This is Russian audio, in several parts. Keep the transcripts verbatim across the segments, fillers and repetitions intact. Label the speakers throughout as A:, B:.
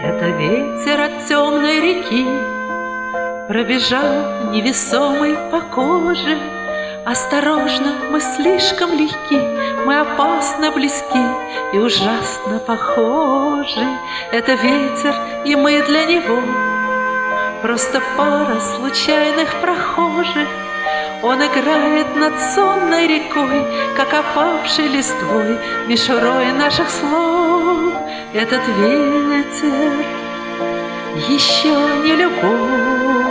A: Это ветер от темной реки пробежал невесомый по коже. Осторожно, мы слишком легки, мы опасно близки и ужасно похожи. Это ветер, и мы для него просто пара случайных прохожих. Он играет над сонной рекой, как опавшей листвой, мишурой наших слов. Этот ветер еще не любовь.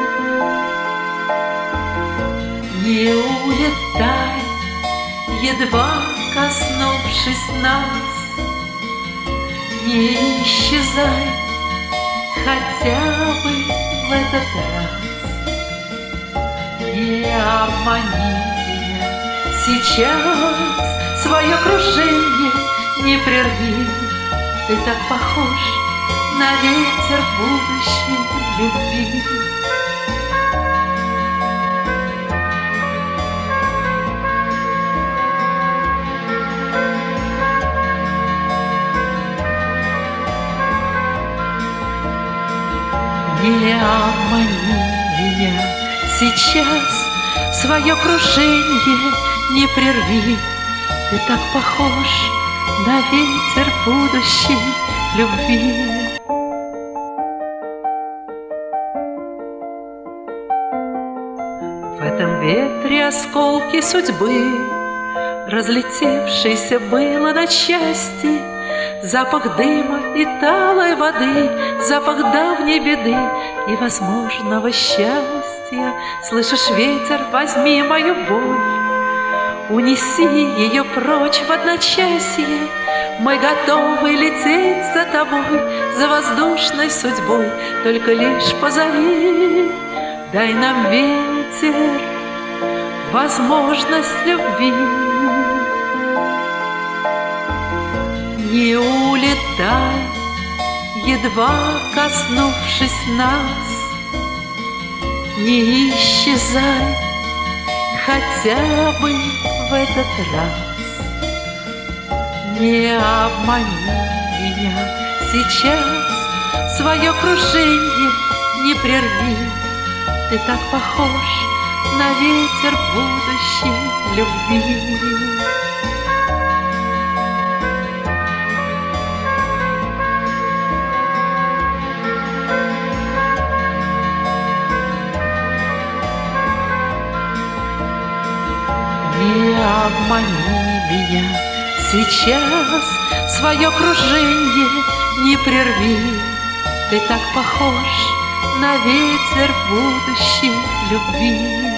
A: Не улетай, едва коснувшись нас, не исчезай хотя бы в этот раз. Не обмани меня сейчас, свое кружение не прерви. Ты так похож на ветер будущей любви. Не обмани меня сейчас, свое кружение не прерви. Ты так похож на ветер будущей любви. В этом ветре осколки судьбы, разлетевшиеся было на части. Запах дыма и талой воды, запах давней беды и возможного счастья. Слышишь, ветер, возьми мою боль, унеси ее прочь в одночасье. Мы готовы лететь за тобой, за воздушной судьбой. Только лишь позови, дай нам, ветер, возможность любви. Не улетай, едва коснувшись нас, не исчезай хотя бы в этот раз. Не обмани меня сейчас, свое кружение не прерви. Ты так похож на ветер будущей любви. Не обмани меня сейчас, свое кружение не прерви. Ты так похож на ветер будущей любви.